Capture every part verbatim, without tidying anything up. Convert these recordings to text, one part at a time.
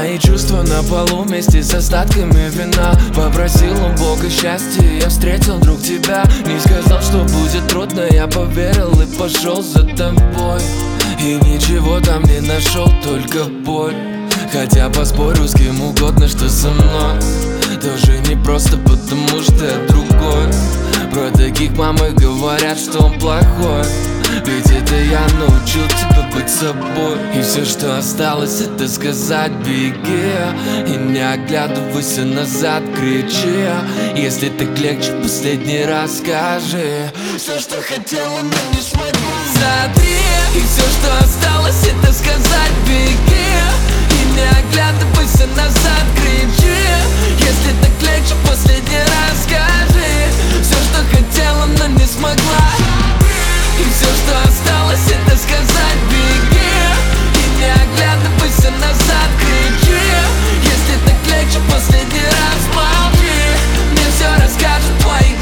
Мои чувства на полу вместе с остатками вина. Попросил у Бога счастья, я встретил, друг, тебя. Не сказал, что будет трудно, я поверил и пошел за тобой. И ничего там не нашел, только боль. Хотя поспорю с кем угодно, что со мной тоже не просто, потому что я другой. Про таких мамы говорят, что он плохой, ведь это я научил тебя быть собой. И все, что осталось, это сказать беги и не оглядывайся назад, кричи. Если так легче, последний раз скажи все, что хотела, но не смогла. Смотри, и все, что осталось, это сказать беги и не оглядывайся назад, кричи. Если так легче, последний раз скажи все, что хотела, но не смогла. И все, что осталось, это сказать беги и не оглядывайся назад, кричи. Если так легче, последний раз молчи, мне все расскажут твои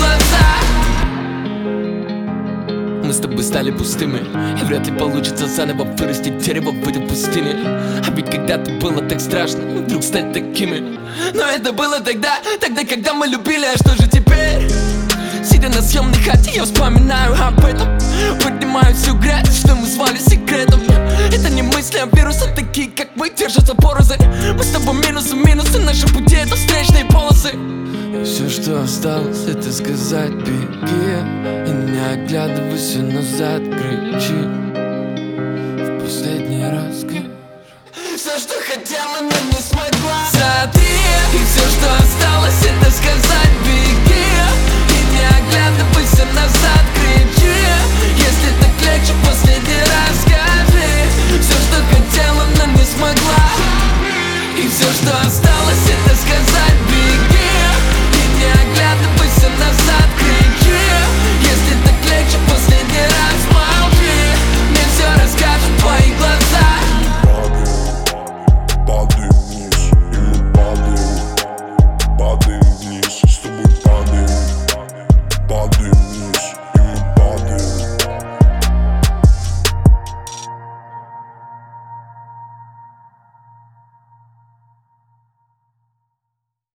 глаза. Мы с тобой стали пустыми, и вряд ли получится заново вырастить дерево в этой пустыне. А ведь когда-то было так страшно вдруг стать такими. Но это было тогда, тогда, когда мы любили. А что же теперь? Сидя на съемной хате, я вспоминаю об этом. Поднимаю всю грязь, что мы звали секретом. Это не мысли, а вирусы, такие как мы, держатся порознь. Мы с тобой минусы, минусы, наши пути это встречные полосы. И все, что осталось, это сказать беги и не оглядывайся назад, кричи. В последний раз скажи все, что хотела, но не смогла. Смотри, и все, что осталось, это сказать беги и не оглядывайся назад, кричи. Если так легче, последний раз скажи все, что хотела, но не смогла. И все, что осталось, это сказать беги